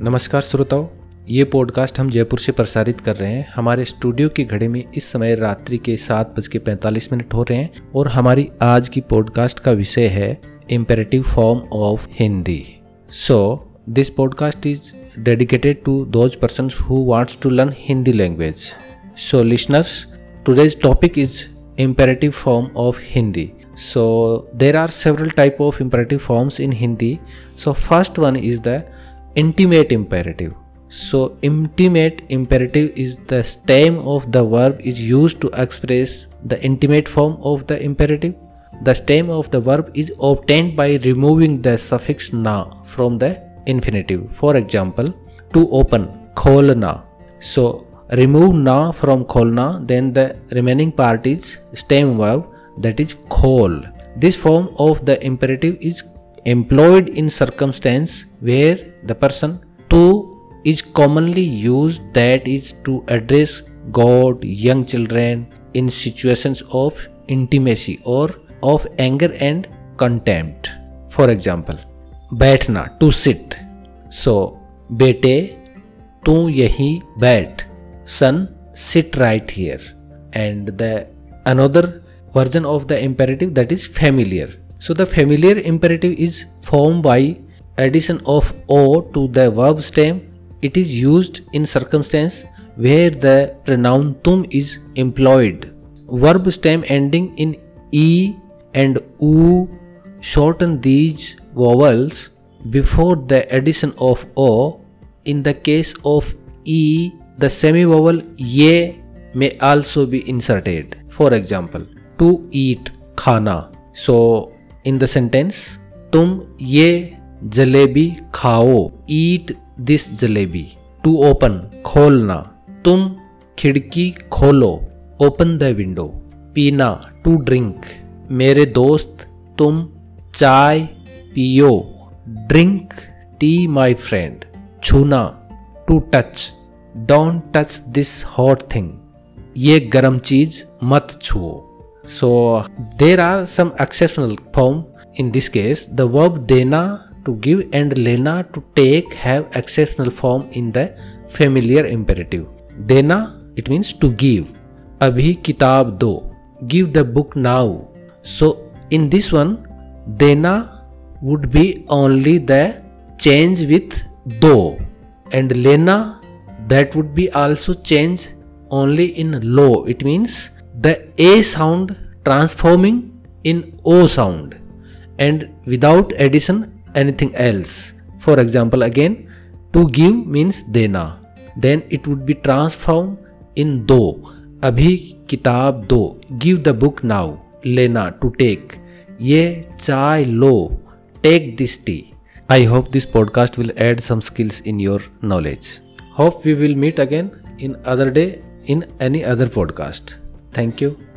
नमस्कार श्रोताओं, ये पॉडकास्ट हम जयपुर से प्रसारित कर रहे हैं। हमारे स्टूडियो की घड़ी में इस समय रात्रि के 7:45 हो रहे हैं और हमारी आज की पॉडकास्ट का विषय है imperative form of Hindi. So this podcast is dedicated to those persons who wants to learn Hindi language. So listeners, today's topic is imperative form of Hindi. So there are several type of imperative forms in Hindi. So first one is the intimate imperative. So intimate imperative is the stem of the verb is used to express the intimate form of the imperative. The stem of the verb is obtained by removing the suffix na from the infinitive. For example, to open, kholna. So remove na from kholna, then the remaining part is stem verb, that is khol. This form of the imperative is employed in circumstance where the person to is commonly used, that is to address God, young children in situations of intimacy or of anger and contempt. For example, बैठना, to sit. So बेटे तू यहीं बैठ, son sit right here. And the another version of the imperative, that is familiar. So the familiar imperative is formed by addition of o to the verb stem. It is used in circumstance where the pronoun tum is employed. Verb stem ending in e and u shorten these vowels before the addition of o. In the case of e, the semi-vowel ye may also be inserted. For example, to eat, khana. So in the sentence, tum ye jalebi khao, eat this jalebi. To open, kholna. tum khidki kholo, open the window. पीना, to drink. मेरे दोस्त तुम चाय पियो, drink tea my friend. छूना, to touch. Don't touch this hot thing. ये गरम चीज मत छुओ. So there are some exceptional form in this case. The verb देना to give and लेना to take have exceptional form in the familiar imperative. देना it means to give. अभी किताब दो, give the book now. So in this one, देना would be only the change with do, and lena that would be also change only in lo. It means the a sound transforming in o sound and without addition anything else. For example, again, to give means dena, then it would be transformed in do. abhi kitab do, give the book now. Lena to take, ye chai lo, take this tea. I hope this podcast will add some skills in your knowledge. Hope we will meet again in other day in any other podcast. Thank you.